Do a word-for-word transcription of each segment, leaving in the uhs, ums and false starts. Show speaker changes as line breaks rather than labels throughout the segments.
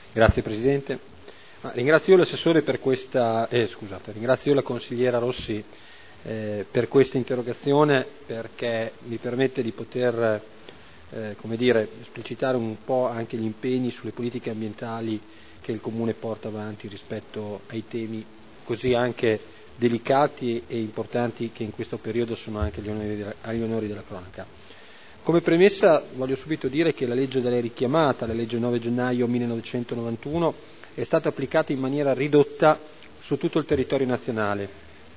Grazie Presidente. Ah, ringrazio l'assessore per questa, eh, scusate, ringrazio la consigliera Rossi eh, per questa interrogazione, perché mi permette di poter eh, come dire, esplicitare un po' anche gli impegni sulle politiche ambientali che il Comune porta avanti rispetto ai temi così anche delicati e importanti che in questo periodo sono anche agli onori della, agli onori della cronaca. Come premessa voglio subito dire che la legge da lei richiamata, la legge nove gennaio millenovecentonovantuno, è stata applicata in maniera ridotta su tutto il territorio nazionale,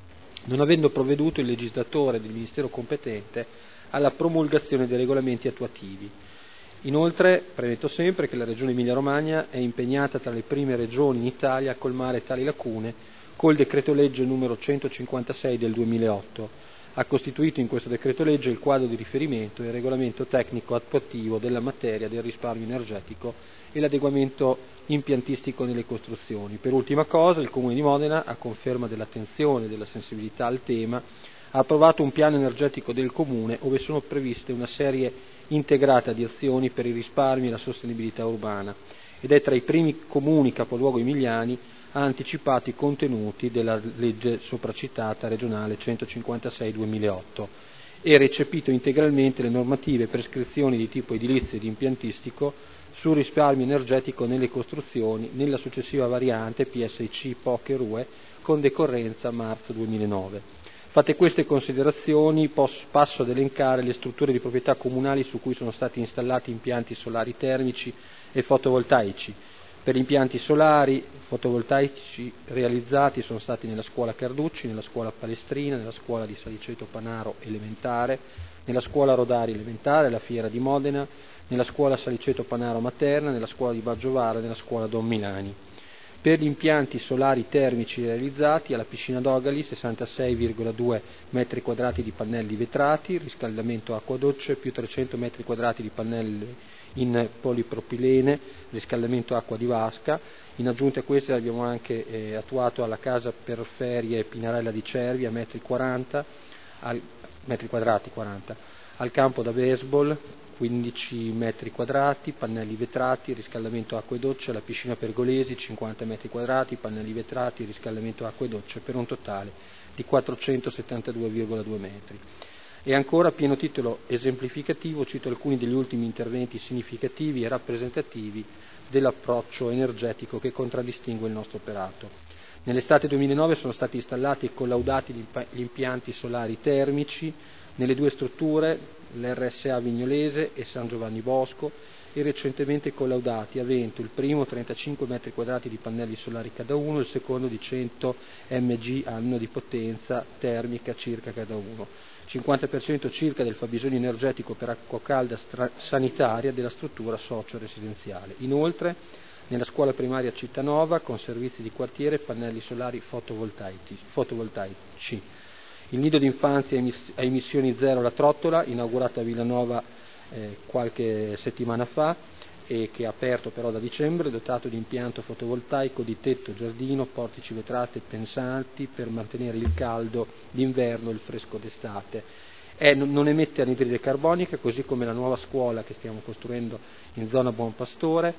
non avendo provveduto il legislatore del Ministero competente alla promulgazione dei regolamenti attuativi. Inoltre, premetto sempre che la Regione Emilia-Romagna è impegnata tra le prime regioni in Italia a colmare tali lacune col decreto legge numero centocinquantasei del duemilaotto. Ha costituito in questo decreto legge il quadro di riferimento e il regolamento tecnico attuativo della materia del risparmio energetico e l'adeguamento impiantistico nelle costruzioni. Per ultima cosa, il Comune di Modena, a conferma dell'attenzione e della sensibilità al tema, ha approvato un piano energetico del Comune ove sono previste una serie integrata di azioni per il risparmio e la sostenibilità urbana ed è tra i primi comuni capoluogo emiliani ha anticipato i contenuti della legge sopracitata regionale centocinquantasei duemilaotto e recepito integralmente le normative e prescrizioni di tipo edilizio ed impiantistico sul risparmio energetico nelle costruzioni nella successiva variante P S C P O C e R U E con decorrenza marzo duemilanove. Fatte queste considerazioni passo ad elencare le strutture di proprietà comunali su cui sono stati installati impianti solari termici e fotovoltaici. Per impianti solari fotovoltaici realizzati sono stati nella scuola Carducci, nella scuola Palestrina, nella scuola di Saliceto Panaro elementare, nella scuola Rodari elementare, la Fiera di Modena, nella scuola Saliceto Panaro materna, nella scuola di Baggiovara e nella scuola Don Milani. Per gli impianti solari termici realizzati alla piscina Dogali sessantasei virgola due metri quadrati di pannelli vetrati, riscaldamento acqua docce più trecento metri quadrati di pannelli in polipropilene, riscaldamento acqua di vasca. In aggiunta a queste abbiamo anche eh, attuato alla casa per ferie Pinarella di Cervi a metri, quaranta, al, metri quadrati quaranta, al campo da baseball quindici metri quadrati, pannelli vetrati, riscaldamento acqua e docce, alla piscina Pergolesi cinquanta metri quadrati, pannelli vetrati, riscaldamento acqua e docce per un totale di quattrocentosettantadue virgola due metri. E ancora a pieno titolo esemplificativo cito alcuni degli ultimi interventi significativi e rappresentativi dell'approccio energetico che contraddistingue il nostro operato. Nell'estate duemilanove sono stati installati e collaudati gli impianti solari termici nelle due strutture, l'R S A Vignolese e San Giovanni Bosco, e recentemente collaudati a Vento, il primo trentacinque metri quadrati di pannelli solari cada uno, il secondo di cento megawatt anno di potenza termica circa cada uno, cinquanta per cento circa del fabbisogno energetico per acqua calda stra- sanitaria della struttura socio-residenziale. Inoltre, nella scuola primaria Cittanova, con servizi di quartiere, pannelli solari fotovoltaici. fotovoltaici. Il nido d'infanzia a emissioni zero La Trottola, inaugurato a Villanova eh, qualche settimana fa e che è aperto però da dicembre, dotato di impianto fotovoltaico di tetto, giardino, portici vetrate pensanti per mantenere il caldo d'inverno e il fresco d'estate. È, non emette anidride carbonica, così come la nuova scuola che stiamo costruendo in zona Buon Pastore,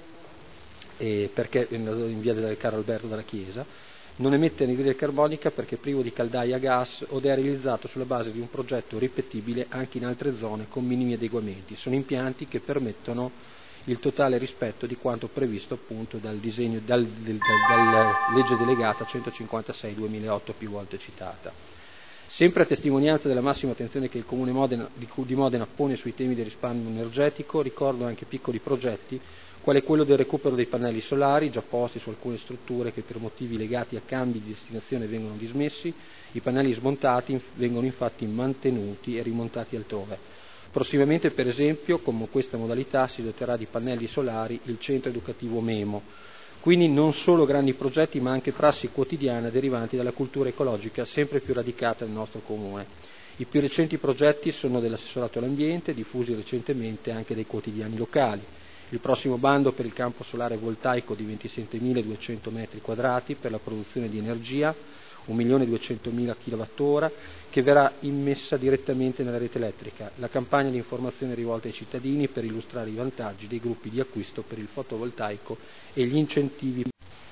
eh, perché in via del Caro Alberto della Chiesa. Non emette anidride carbonica perché è privo di caldaia a gas ed è realizzato sulla base di un progetto ripetibile anche in altre zone con minimi adeguamenti. Sono impianti che permettono il totale rispetto di quanto previsto appunto dal disegno dal, del, dalla legge delegata centocinquantasei duemilaotto più volte citata. Sempre a testimonianza della massima attenzione che il Comune Modena, di, di Modena pone sui temi del risparmio energetico, ricordo anche piccoli progetti quale quello del recupero dei pannelli solari già posti su alcune strutture che per motivi legati a cambi di destinazione vengono dismessi. I pannelli smontati vengono infatti mantenuti e rimontati altrove. Prossimamente, per esempio, con questa modalità si doterà di pannelli solari il centro educativo Memo. Quindi non solo grandi progetti ma anche prassi quotidiana derivanti dalla cultura ecologica sempre più radicata nel nostro Comune. I più recenti progetti sono dell'assessorato all'ambiente, diffusi recentemente anche dai quotidiani locali. Il prossimo bando per il campo solare voltaico di ventisettemiladuecento metri quadrati per la produzione di energia, un milione duecentomila chilowattora, che verrà immessa direttamente nella rete elettrica. La campagna di informazione rivolta ai cittadini per illustrare i vantaggi dei gruppi di acquisto per il fotovoltaico e gli incentivi.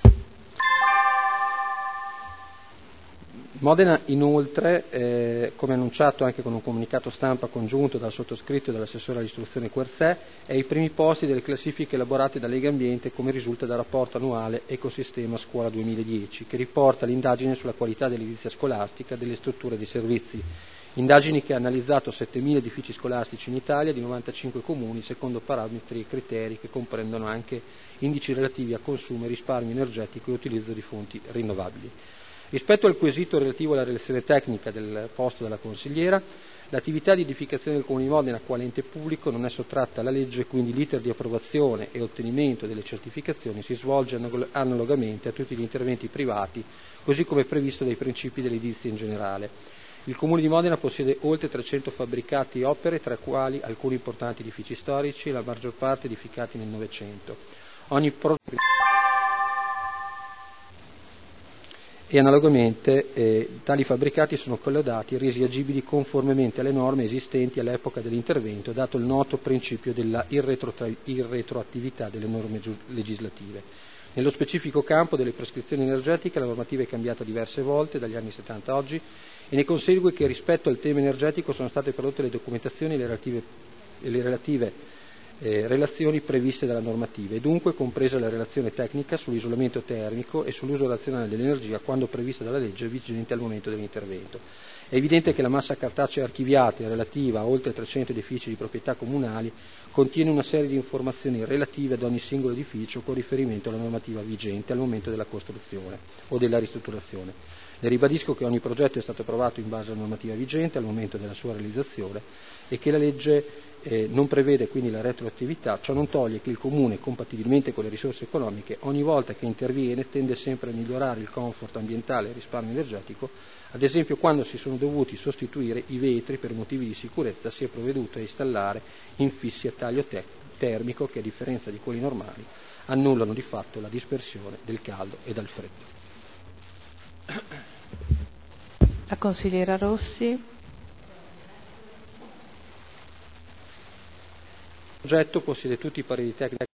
Modena inoltre, eh, come annunciato anche con un comunicato stampa congiunto dal sottoscritto e dall'assessore all'istruzione Querzè, è ai primi posti delle classifiche elaborate da Lega Ambiente, come risulta dal rapporto annuale Ecosistema Scuola duemiladieci, che riporta l'indagine sulla qualità dell'edilizia scolastica, delle strutture e dei servizi. Indagini che ha analizzato settemila edifici scolastici in Italia di novantacinque comuni secondo parametri e criteri che comprendono anche indici relativi a consumo e risparmio energetico e utilizzo di fonti rinnovabili. Rispetto al quesito relativo alla relazione tecnica del posto della consigliera, l'attività di edificazione del Comune di Modena quale ente pubblico non è sottratta alla legge, quindi l'iter di approvazione e ottenimento delle certificazioni si svolge analogamente a tutti gli interventi privati, così come previsto dai principi dell'edilizia in generale. Il Comune di Modena possiede oltre trecento fabbricati e opere, tra i quali alcuni importanti edifici storici e la maggior parte edificati nel Novecento. Ogni pro- e analogamente eh, tali fabbricati sono collaudati e resi agibili conformemente alle norme esistenti all'epoca dell'intervento, dato il noto principio della irretro- irretroattività delle norme giu- legislative. Nello specifico campo delle prescrizioni energetiche la normativa è cambiata diverse volte dagli anni settanta a oggi e ne consegue che rispetto al tema energetico sono state prodotte le documentazioni e le relative, e le relative Eh, relazioni previste dalla normativa e dunque compresa la relazione tecnica sull'isolamento termico e sull'uso razionale dell'energia quando prevista dalla legge vigente al momento dell'intervento. È evidente che la massa cartacea archiviata e relativa a oltre trecento edifici di proprietà comunali contiene una serie di informazioni relative ad ogni singolo edificio con riferimento alla normativa vigente al momento della costruzione o della ristrutturazione. Le ribadisco che ogni progetto è stato approvato in base alla normativa vigente al momento della sua realizzazione e che la legge eh, non prevede quindi la retroattività. Ciò non toglie che il Comune, compatibilmente con le risorse economiche, ogni volta che interviene tende sempre a migliorare il comfort ambientale e il risparmio energetico. Ad esempio, quando si sono dovuti sostituire i vetri per motivi di sicurezza, si è provveduto a installare infissi a taglio te- termico che, a differenza di quelli normali, annullano di fatto la dispersione del caldo e del freddo.
La consigliera Rossi.
Il progetto possiede tutti i pareri tecnici